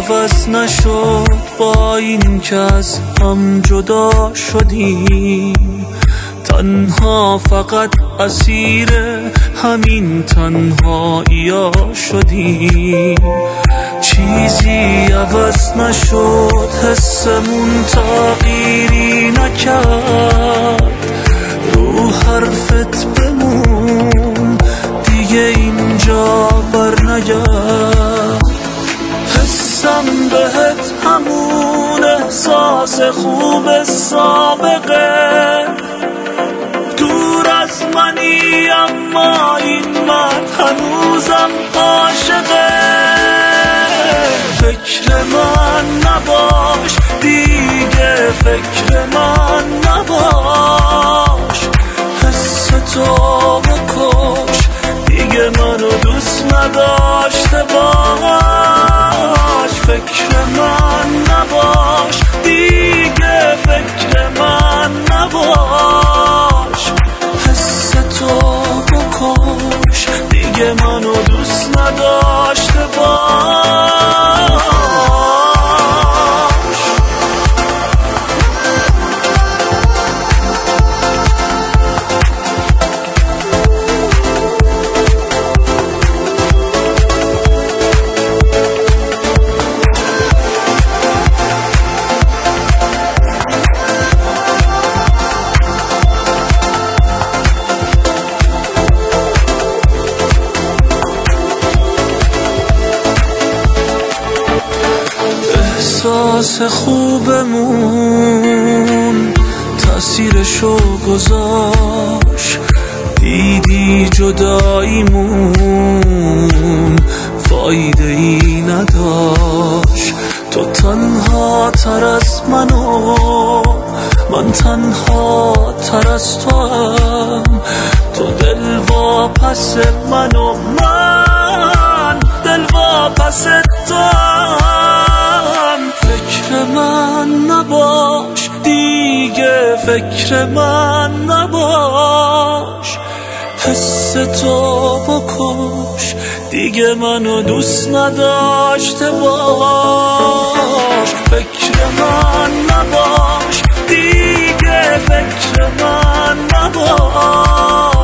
عوض نشد با این که از هم جدا شدیم. تنها فقط اسیر همین تنهایی‌ها شدیم. چیزی عوض نشد، حسمون تغییری نکرد. رو حرفت بمون، دیگه اینجا بر نگرد. حسم بهت همون احساس خوب سابقه. دور از منی اما این من هنوزم عاشقه. فکر من نباش دیگه، فکر من نباش. حس تو بکش، دیگه منو دوست نداشته باش. فکر من نباش دیگه، فکر من نباش. حس تو بکش، دیگه منو دوست نداشته باش. احساس خوبمون تأثیرشو گذاشت. دیدی جداییمون فایده ای نداشت. تو تنها تر از منو، من تنها تر از تو هم. تو دل واپس منو، من دل واپس تو هم. فکر من نباش دیگه، فکر من نباش. حس تو بکش، دیگه منو دوست نداشته باش. فکر من نباش دیگه، فکر من نباش.